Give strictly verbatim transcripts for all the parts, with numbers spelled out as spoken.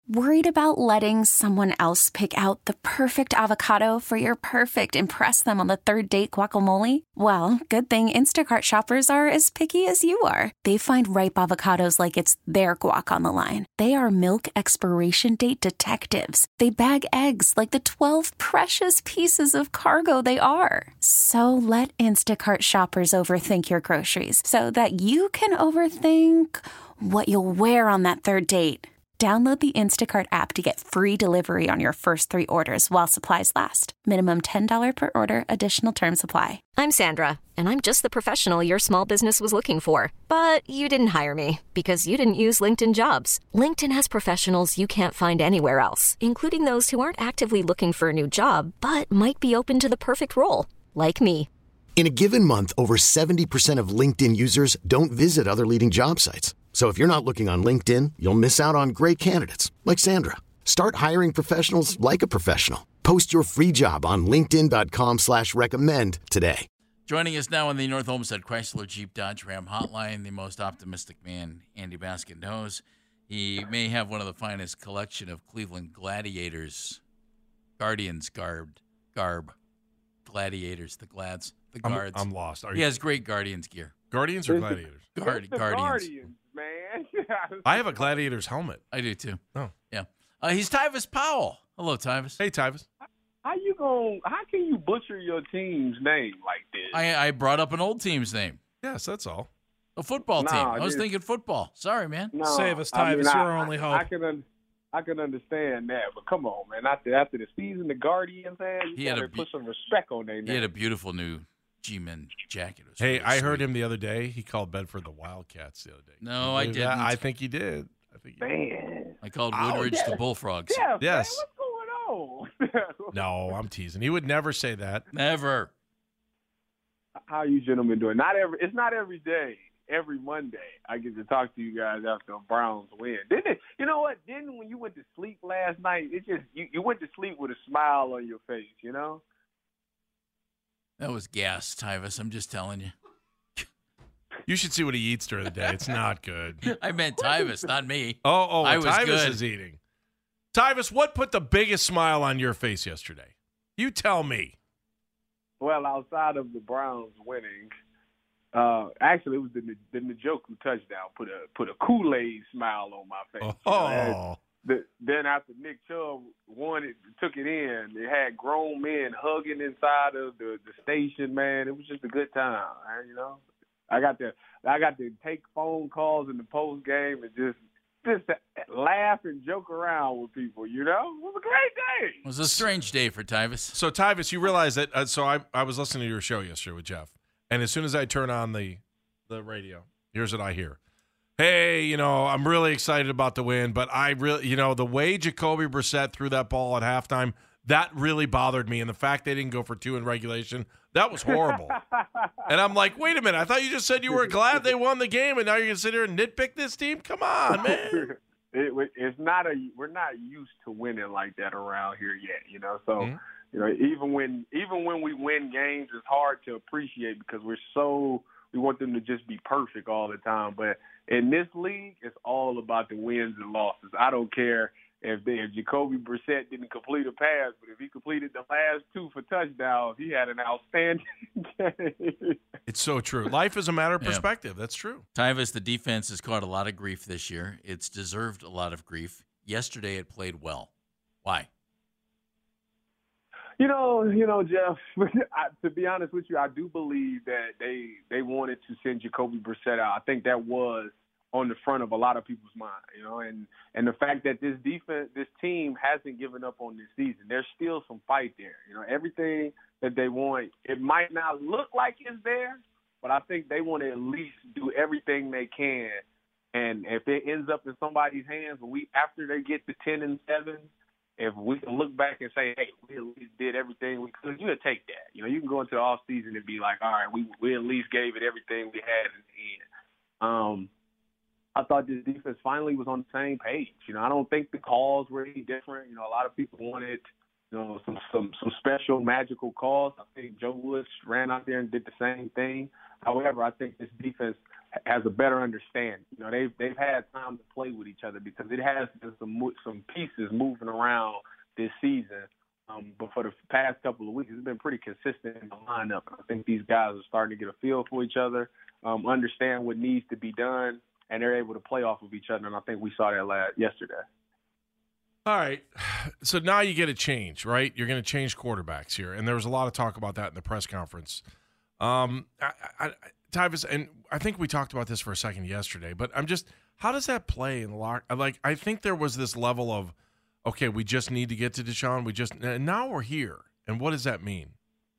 Worried about letting someone else pick out the perfect avocado for your perfect impress them on the third date guacamole? Well, good thing Instacart shoppers are as picky as you are. They find ripe avocados like it's their guac on the line. They are milk expiration date detectives. They bag eggs like the twelve precious pieces of cargo they are. So let Instacart shoppers overthink your groceries so that you can overthink what you'll wear on that third date. Download the Instacart app to get free delivery on your first three orders while supplies last. Minimum ten dollars per order. Additional terms apply. I'm Sandra, and I'm just the professional your small business was looking for. But you didn't hire me because you didn't use LinkedIn Jobs. LinkedIn has professionals you can't find anywhere else, including those who aren't actively looking for a new job, but might be open to the perfect role, like me. In a given month, over seventy percent of LinkedIn users don't visit other leading job sites. So if you're not looking on LinkedIn, you'll miss out on great candidates like Sandra. Start hiring professionals like a professional. Post your free job on linkedin dot com slash recommend today. Joining us now on the North Olmsted Chrysler Jeep Dodge Ram hotline, the most optimistic man Andy Baskin knows. He may have one of the finest collection of Cleveland Gladiators, Guardians garb, garb, Gladiators, the Glads, the Guards. I'm, I'm lost. Are he you... has great Guardians gear. Guardians or Gladiators? Guard, the Guardians. Guardians, man. I have a Gladiators helmet. I do too. Oh, yeah. Uh, he's Tyvis Powell. Hello, Tyvis. Hey, Tyvis. How you going how can you butcher your team's name like this? I, I brought up an old team's name. Yes, that's all. A football Nah, team. I was dude. thinking football. Sorry, man. No, Save us, I mean, Tyvis. I- You're our only I, hope. I can un- I can understand that, but come on, man. After after the season the Guardians had, you He had gotta a put be- some respect on their name. He had a beautiful new G-Men jacket. It was Hey, really I heard sweet. him the other day. He called Bedford the Wildcats the other day. No, Can you I believe didn't. that? I think he did. I think he did. Man. I called Ow, Woodridge yeah. the Bullfrogs. Yeah, Yes. man, what's going on? No, I'm teasing. He would never say that. Never. How you gentlemen doing? Not every it's not every day. Every Monday I get to talk to you guys after a Browns win. Didn't it? You know what? Didn't when you went to sleep last night, it just you, you went to sleep with a smile on your face, you know? That was gas, Tyvis. I'm just telling you. You should see what he eats during the day. It's not good. I meant Tyvis, not me. Oh, oh, I what was Tyvis good. is eating. Tyvis, what put the biggest smile on your face yesterday? You tell me. Well, outside of the Browns winning, uh, actually it was the the Njoku touchdown put a put a Kool-Aid smile on my face. Oh, You know, and the, then after Nick Chubb won it, took it in, it had grown men hugging inside of the, the station. Man, it was just a good time. Man, you know, I got to I got to take phone calls in the post game and just just laugh and joke around with people. You know, it was a great day. It was a strange day for Tyvis. So, Tyvis, you realize that. Uh, so, I I was listening to your show yesterday with Jeff, and as soon as I turn on the the radio, here's what I hear. Hey, you know, I'm really excited about the win, but I really, you know, the way Jacoby Brissett threw that ball at halftime, that really bothered me. And the fact they didn't go for two in regulation, that was horrible. And I'm like, wait a minute, I thought you just said you were glad they won the game, and now you're going to sit here and nitpick this team? Come on, man. It, it's not a we're not used to winning like that around here yet, you know. So, Mm-hmm. you know, even when even when we win games, it's hard to appreciate because we're so we want them to just be perfect all the time. But in this league, it's all about the wins and losses. I don't care if, they, if Jacoby Brissett didn't complete a pass, but if he completed the last two for touchdowns, he had an outstanding game. It's so true. Life is a matter of Yeah. perspective. That's true. Tyvis, the defense has caught a lot of grief this year. It's deserved a lot of grief. Yesterday it played well. Why? You know, you know, Jeff. I, to be honest with you, I do believe that they they wanted to send Jacoby Brissett out. I think that was on the front of a lot of people's mind. You know, and and the fact that this defense, this team hasn't given up on this season. There's still some fight there. You know, everything that they want, it might not look like it's there, but I think they want to at least do everything they can. And if it ends up in somebody's hands, we after they get to ten and seven. If we can look back and say, hey, we at least did everything we could, you would take that. You know, you can go into the off season and be like, all right, we we at least gave it everything we had in the end. Um, I thought this defense finally was on the same page. You know, I don't think the calls were any different. You know, a lot of people wanted you know, some some some special magical calls. I think Joe Woods ran out there and did the same thing. However, I think this defense has a better understanding. You know, they've they've had time to play with each other because it has been some some pieces moving around this season. Um, but for the past couple of weeks, it's been pretty consistent in the lineup. I think these guys are starting to get a feel for each other, um, understand what needs to be done, and they're able to play off of each other. And I think we saw that last yesterday. All right. So now you get a change, right? You're going to change quarterbacks here. And there was a lot of talk about that in the press conference. Um, I, I, Tyvis, and I think we talked about this for a second yesterday, but I'm just, how does that play in the lock? Like, I think there was this level of, okay, we just need to get to Deshaun. We just, and now we're here. And what does that mean?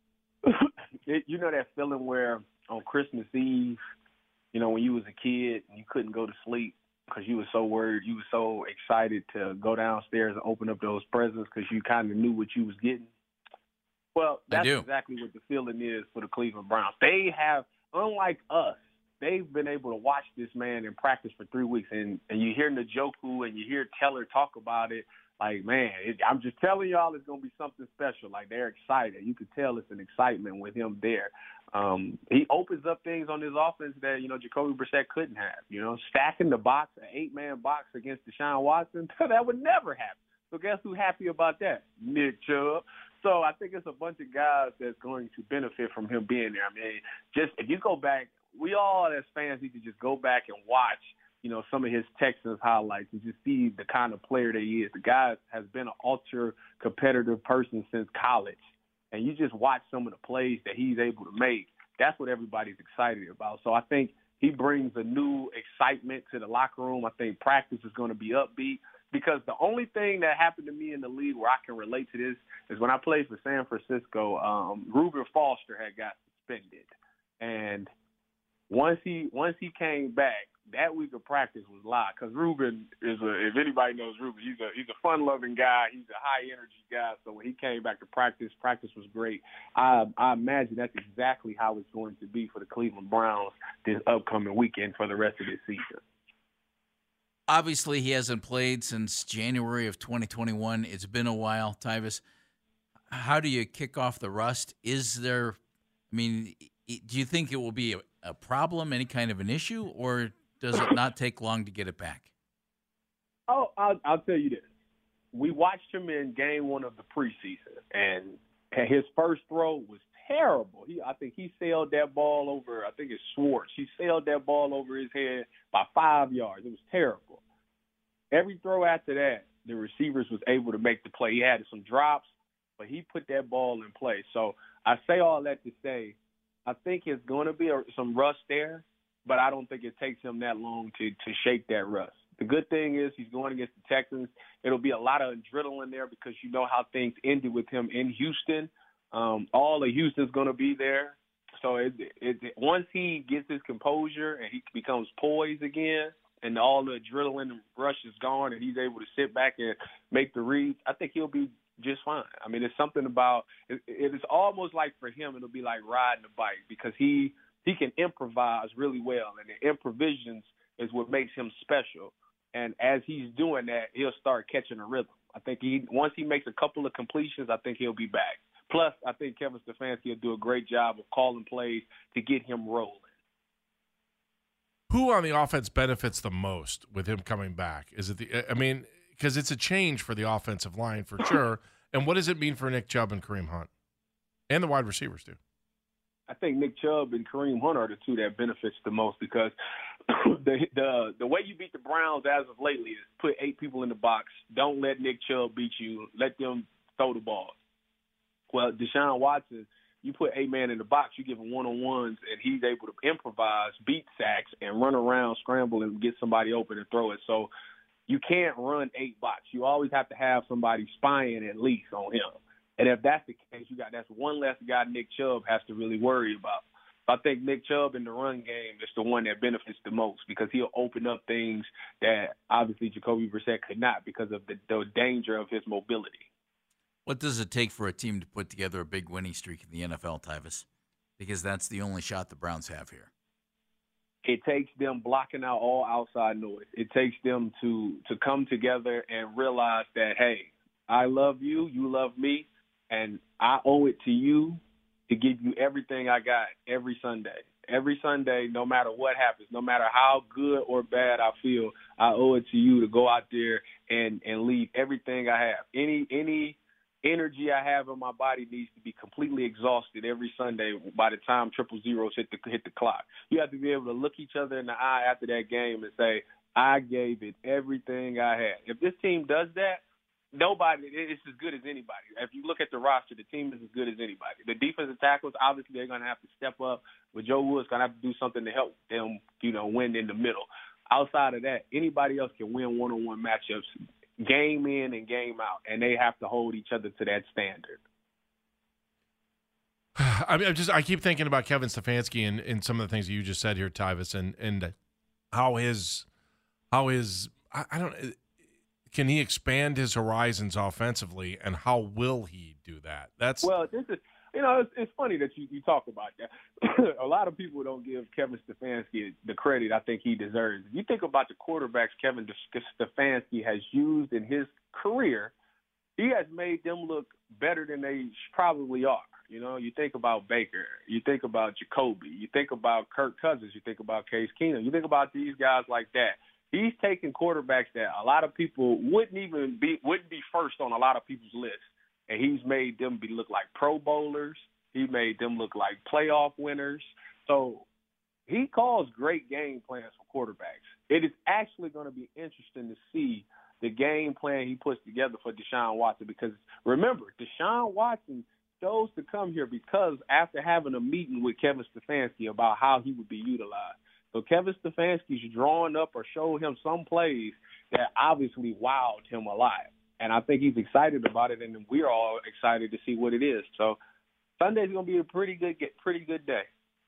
it, you know that feeling where on Christmas Eve, you know, when you was a kid and you couldn't go to sleep because you were so worried, you were so excited to go downstairs and open up those presents because you kind of knew what you was getting? Well, that's exactly what the feeling is for the Cleveland Browns. They have, unlike us, they've been able to watch this man in practice for three weeks, and, and you hear Njoku and you hear Teller talk about it. Like, man, it, I'm just telling y'all it's going to be something special. Like, they're excited. You can tell it's an excitement with him there. Um, he opens up things on his offense that, you know, Jacoby Brissett couldn't have. You know, stacking the box, an eight-man box against Deshaun Watson, that would never happen. So guess who's happy about that? Nick Chubb. So I think it's a bunch of guys that's going to benefit from him being there. I mean, just if you go back, we all as fans need to just go back and watch, you know, some of his Texans highlights and just see the kind of player that he is. The guy has been an ultra competitive person since college. And you just watch some of the plays that he's able to make. That's what everybody's excited about. So I think he brings a new excitement to the locker room. I think practice is going to be upbeat because the only thing that happened to me in the league where I can relate to this is when I played for San Francisco, um, Reuben Foster had got suspended. And once he once he came back, that week of practice was live because Reuben is a, if anybody knows Reuben, he's a he's a fun-loving guy. He's a high-energy guy. So when he came back to practice, practice was great. I, I imagine that's exactly how it's going to be for the Cleveland Browns this upcoming weekend for the rest of this season. Obviously, he hasn't played since January of twenty twenty-one. It's been a while, Tyvis. How do you kick off the rust? Is there, I mean, do you think it will be a, a problem, any kind of an issue, or does it not take long to get it back? Oh, I'll, I'll tell you this. We watched him in game one of the preseason, and his first throw was terrible. He, I think he sailed that ball over, I think it's Schwartz. He sailed that ball over his head by five yards. It was terrible. Every throw after that, the receivers was able to make the play. He had some drops, but he put that ball in play. So I say all that to say I think it's going to be a, some rust there, but I don't think it takes him that long to, to shake that rust. The good thing is he's going against the Texans. It'll be a lot of adrenaline there because you know how things ended with him in Houston. Um, all of Houston's going to be there. So it, it, it, once he gets his composure and he becomes poised again and all the adrenaline rush is gone and he's able to sit back and make the reads, I think he'll be just fine. I mean, it's something about it, – it's almost like for him it'll be like riding a bike because he, he can improvise really well, and the improvisations is what makes him special. And as he's doing that, he'll start catching a rhythm. I think he once he makes a couple of completions, I think he'll be back. Plus, I think Kevin Stefanski will do a great job of calling plays to get him rolling. Who on the offense benefits the most with him coming back? Is it the? I mean, because it's a change for the offensive line for sure. And what does it mean for Nick Chubb and Kareem Hunt, and the wide receivers too? I think Nick Chubb and Kareem Hunt are the two that benefits the most because the the the way you beat the Browns as of lately is put eight people in the box. Don't let Nick Chubb beat you. Let them throw the ball. Well, Deshaun Watson, you put eight man in the box, you give him one-on-ones, and he's able to improvise, beat sacks, and run around, scramble, and get somebody open and throw it. So you can't run eight box. You always have to have somebody spying at least on him. And if that's the case, you got that's one less guy Nick Chubb has to really worry about. I think Nick Chubb in the run game is the one that benefits the most because he'll open up things that obviously Jacoby Brissett could not because of the, the danger of his mobility. What does it take for a team to put together a big winning streak in the N F L, Tyvis? Because that's the only shot the Browns have here. It takes them blocking out all outside noise. It takes them to to come together and realize that, hey, I love you. You love me. And I owe it to you to give you everything I got every Sunday. Every Sunday, no matter what happens, no matter how good or bad I feel, I owe it to you to go out there and, and leave everything I have. Any any energy I have in my body needs to be completely exhausted every Sunday by the time triple zeros hit the hit the clock. You have to be able to look each other in the eye after that game and say, I gave it everything I had. If this team does that, nobody, it's as good as anybody. If you look at the roster, the team is as good as anybody. The defensive tackles, obviously, they're going to have to step up, but Joe Wood's going to have to do something to help them, you know, win in the middle. Outside of that, anybody else can win one-on-one matchups game in and game out, and they have to hold each other to that standard. I mean, I just I keep thinking about Kevin Stefanski and, and some of the things that you just said here, Tyvis, and and how his how his I, I don't can he expand his horizons offensively, and how will he do that? That's well, this is you know it's, it's funny that you, you talk about that. A lot of people don't give Kevin Stefanski the credit I think he deserves. If you think about the quarterbacks Kevin Stefanski has used in his career, he has made them look better than they probably are. You know, you think about Baker, you think about Jacoby, you think about Kirk Cousins, you think about Case Keenum, you think about these guys like that. He's taking quarterbacks that a lot of people wouldn't even be wouldn't be first on a lot of people's lists, and he's made them be look like Pro Bowlers. He made them look like playoff winners. So he calls great game plans for quarterbacks. It is actually going to be interesting to see the game plan he puts together for Deshaun Watson, because remember, Deshaun Watson chose to come here because after having a meeting with Kevin Stefanski about how he would be utilized. So Kevin Stefanski's drawn up or showed him some plays that obviously wowed him a lot. And I think he's excited about it, and we're all excited to see what it is. So Sunday's going to be a pretty good, pretty good day.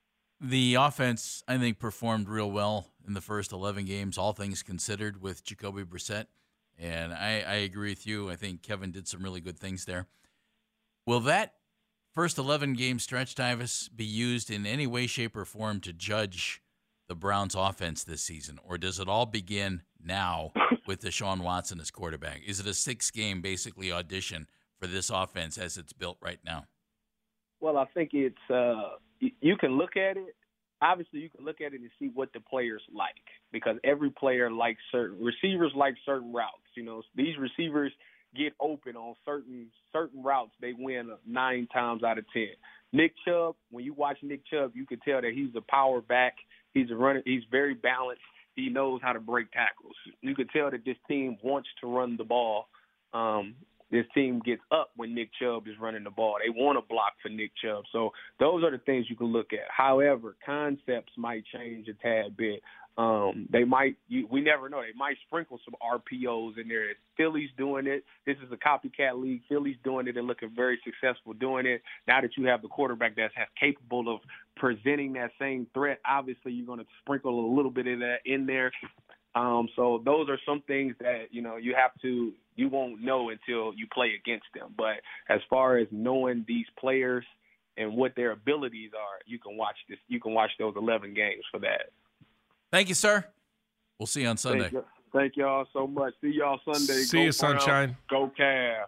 The offense, I think, performed real well in the first eleven games, all things considered, with Jacoby Brissett. And I, I agree with you. I think Kevin did some really good things there. Will that first eleven-game stretch, Tyvis, be used in any way, shape, or form to judge the Browns' offense this season? Or does it all begin now with Deshaun Watson as quarterback? Is it a six-game, basically, audition for this offense as it's built right now? Well, I think it's uh, – you can look at it. Obviously, you can look at it and see what the players like, because every player likes certain – receivers like certain routes. You know, these receivers get open on certain certain routes. They win nine times out of ten. Nick Chubb, when you watch Nick Chubb, you can tell that he's a power back. He's a runner. He's very balanced. He knows how to break tackles. You can tell that this team wants to run the ball. Um, this team gets up when Nick Chubb is running the ball. They want to block for Nick Chubb. So those are the things you can look at. However, concepts might change a tad bit. Um, they might you, – we never know. They might sprinkle some R P Os in there. Philly's doing it. This is a copycat league. Philly's doing it and looking very successful doing it. Now that you have the quarterback that's capable of presenting that same threat, obviously you're going to sprinkle a little bit of that in there. Um, so those are some things that, you know, you have to – you won't know until you play against them. But as far as knowing these players and what their abilities are, you can watch this. You can watch those eleven games for that. Thank you, sir. We'll see you on Sunday. Thank, you, thank y'all so much. See y'all Sunday. See Go you, Sunshine. Go Cavs.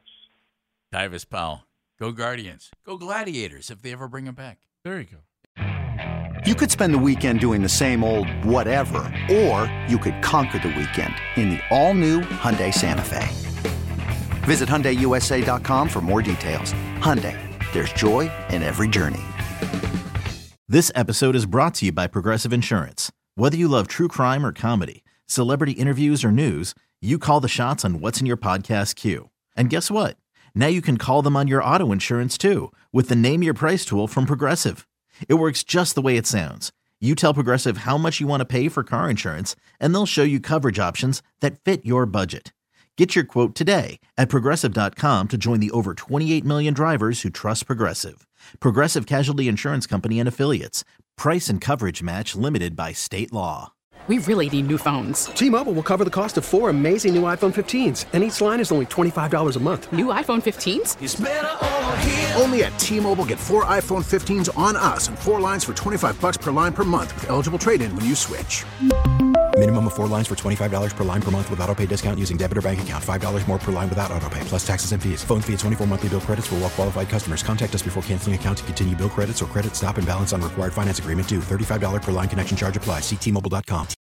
Tyvis Powell. Go Guardians. Go Gladiators if they ever bring them back. There you go. You could spend the weekend doing the same old whatever, or you could conquer the weekend in the all-new Hyundai Santa Fe. Visit Hyundai U S A dot com for more details. Hyundai, there's joy in every journey. This episode is brought to you by Progressive Insurance. Whether you love true crime or comedy, celebrity interviews or news, you call the shots on what's in your podcast queue. And guess what? Now you can call them on your auto insurance too, with the Name Your Price tool from Progressive. It works just the way it sounds. You tell Progressive how much you want to pay for car insurance, and they'll show you coverage options that fit your budget. Get your quote today at Progressive dot com to join the over twenty-eight million drivers who trust Progressive. Progressive Casualty Insurance Company and Affiliates. Price and coverage match limited by state law. We really need new phones. T-Mobile will cover the cost of four amazing new iPhone fifteens, and each line is only twenty-five dollars a month. New iPhone fifteens? It's better over here. Only at T-Mobile, get four iPhone fifteens on us and four lines for twenty-five dollars per line per month with eligible trade-in when you switch. Minimum of four lines for twenty-five dollars per line per month with autopay discount using debit or bank account. five dollars more per line without autopay, plus taxes and fees. Phone fee at twenty-four monthly bill credits for well qualified customers. Contact us before canceling account to continue bill credits or credit stop and balance on required finance agreement due. thirty-five dollars per line connection charge applies. See T Mobile dot com.